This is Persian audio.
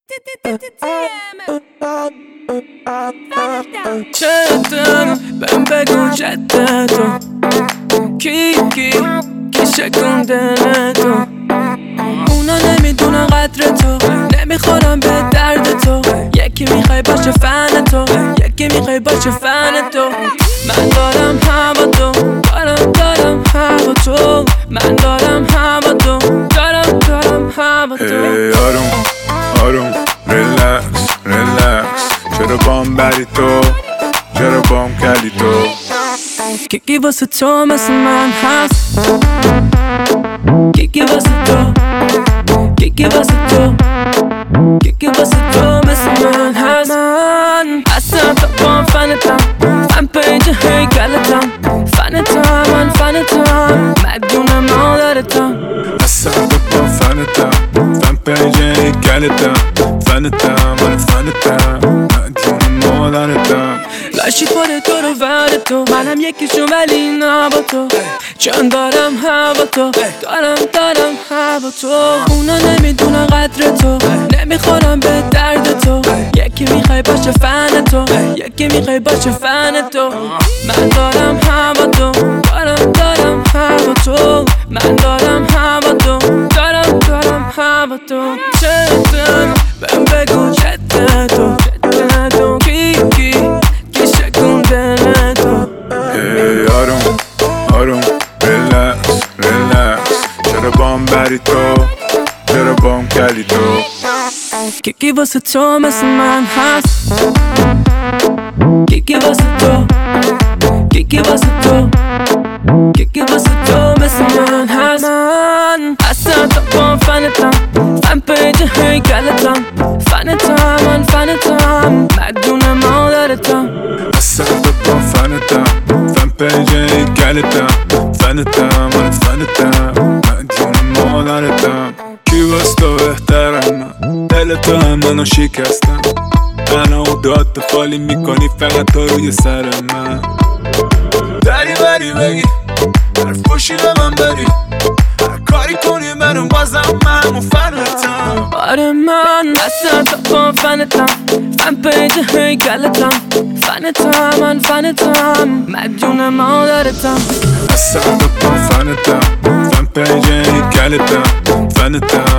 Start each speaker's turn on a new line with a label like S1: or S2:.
S1: چطور بهم بگو جدتو کی شکونده تو. اونا نمیدونن قدر تو، نمیخورن به درد تو. یکی میخوای باشه فن تو، یکی میخوای باشه فن تو. من دارم هوا تو، دارم هوا تو. من دارم هوا تو، دارم هوا تو.
S2: آروم ریلکس چرا بام بری تو، چرا بام کلی تو.
S1: یکی واسه تو مثل من هست، یکی واسه تو، یکی واسه تو، یکی واسه تو مثل من هست. من اصلا تا بام فنتم، من پنج هیکلتم. فنتم من فنتم، مدیون مادرتم.
S2: اصلا تا بام فنتم، من پنج هیکلتم. فنتم من فنتم، مدیون مادرتم.
S1: لاشی پاره تو رو ور تو، منم یکیشون ولی نه با تو. چون دارم هوا تو، دارم هوا تو. اونا نمیدونن قدر تو، نمیخورن به درد تو. یکی میخوای باشه فن تو، یکی میخوای باشه فن تو. من دارم هوا تو، دارم هوا تو. من دارم هوا تو، دارم هوا تو. چطور بهم بگو جدتو کی شکونده تو.
S2: آروم ریلکس چرا بام بری تو، چرا بام کلی تو.
S1: یکی واسه تو مثل من هست، یکی واسه تو، یکی واسه تو، یکی واسه تو مثل من هست. من اصلا تا بام فنتم، من پنج هیکلتم. فنتم من فنتم، مدیون مادرتم.
S2: اصلا تا بام فنتم، من پنج هیکلتم. فنتم من فنتم، مدیون مادرتم. کی واس تو بهتره من، دل تو هم منو شکستم. منو داد خالی میکنی فقط تو روی سر من. دری بری بگی حرف پوشی به من بری، هر کاری کنی منو بازم من فنتم.
S1: آره من اصلا تا بام فنتم، من پنج هیکلتم. فنتم من فنتم، مدیون مادرتم.
S2: اصلا تا بام فنتم، من پنج هیکلتم. فنتم